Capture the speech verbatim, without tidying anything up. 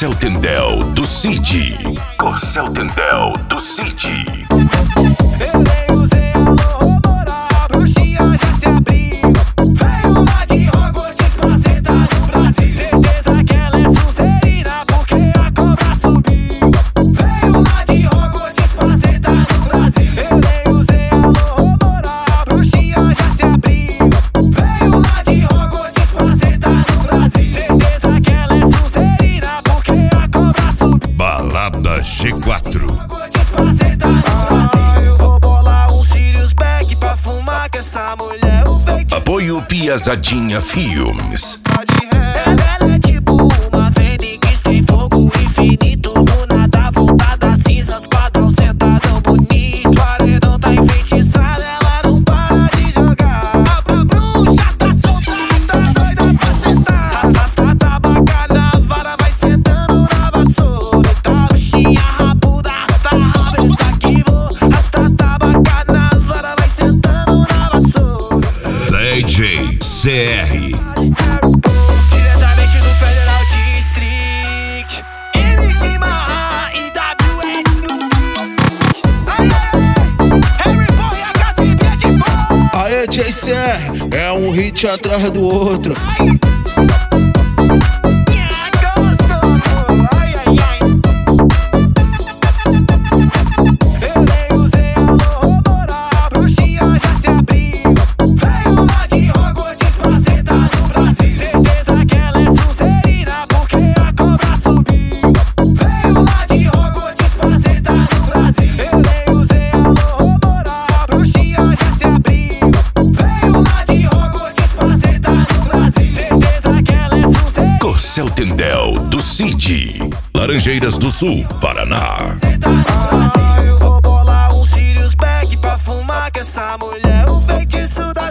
Corcel Tendel do Cid. Corcel Tendel do Cid. G quatro. Ah, eu vou bolar um Sirius Black pra fumar com essa mulher. Apoio Piazadinha Filmes. Ela é tipo uma fênix, tem fogo infinito. Do nada voltada cinzas, padrão sentadão bonito. Paredão tá enfeitiçado, ela não para de jogar. A bruxa tá solta, tá doida pra sentar. Arrasta, tá bacana, a vara vai sentando na vassoura. Tá roxinha, rabuda, tá rabeta que vou. Arrasta, tá bacana, a vara vai sentando na vassoura. D J C R. Diretamente do Federal District, M C Marra e W S no Harry Potter e a Cassibia de Fogo. Aê, D J C R, é um hit atrás do outro. Corcel Tendel do Cid. Laranjeiras do Sul, Paraná. Ah, eu vou bolar um Sirius Black pra fumar com essa mulher. O feitiço da